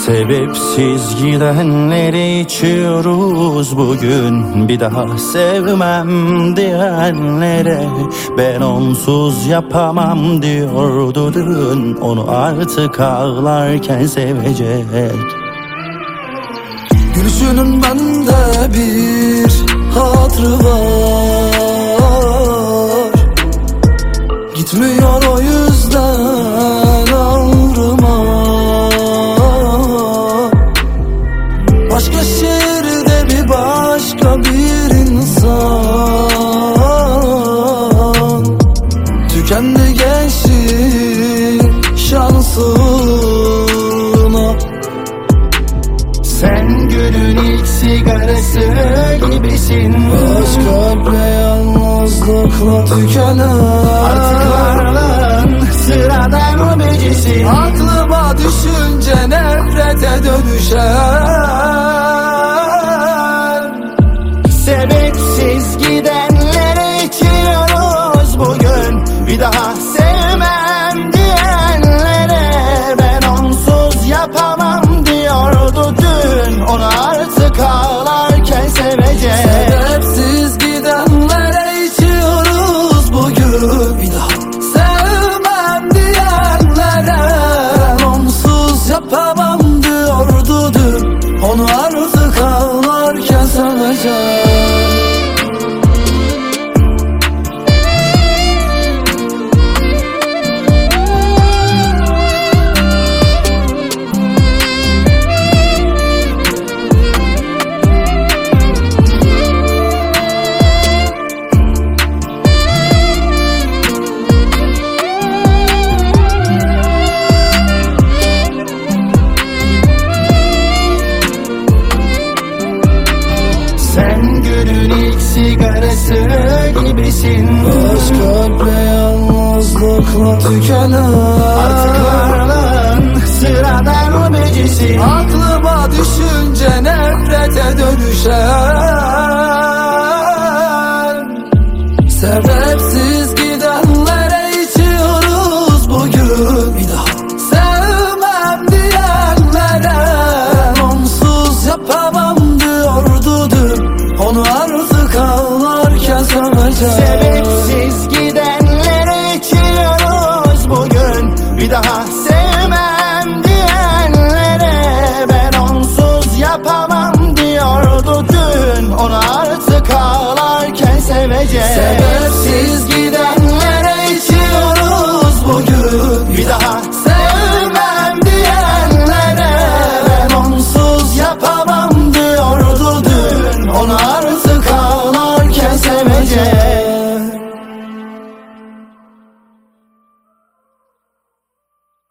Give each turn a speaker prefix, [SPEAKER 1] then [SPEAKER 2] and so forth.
[SPEAKER 1] Sebepsiz gidenleri içiyoruz bugün. Bir daha sevmem diyenlere ben onsuz yapamam diyordu dün. Onu artık ağlarken sevecek.
[SPEAKER 2] Gülüşünün bende bir hatırı var. Gitmiyor o yüzden ağrıma. Başka şehirde bir başka bir insan. Tükendi gençlik şansına.
[SPEAKER 1] Sen gülün ilk sigarası gibisin.
[SPEAKER 2] Aşk kalple yalnızlıkla tükenen.
[SPEAKER 1] Artık varlığın sıradan o becisin.
[SPEAKER 2] Aklıma düşünce nefrete dönüşen.
[SPEAKER 1] Sebepsiz gidenlere içiyoruz bugün. Bir daha sevmem diyenlere ben onsuz yapamam diyordu dün. Onu artık ağlarken sevecek.
[SPEAKER 2] Sebepsiz gidenlere içiyoruz bugün. Bir daha sevmem diyenlere ben onsuz yapamam diyordu dün. Onu artık ağlarken sevecek.
[SPEAKER 1] Sen gülün ilk sigarası gibisin.
[SPEAKER 2] Aşk kalple yalnızlıkla tükenen.
[SPEAKER 1] Artık varlığın sıradan o becisin.
[SPEAKER 2] Aklıma düşünce nefrete dönüşen.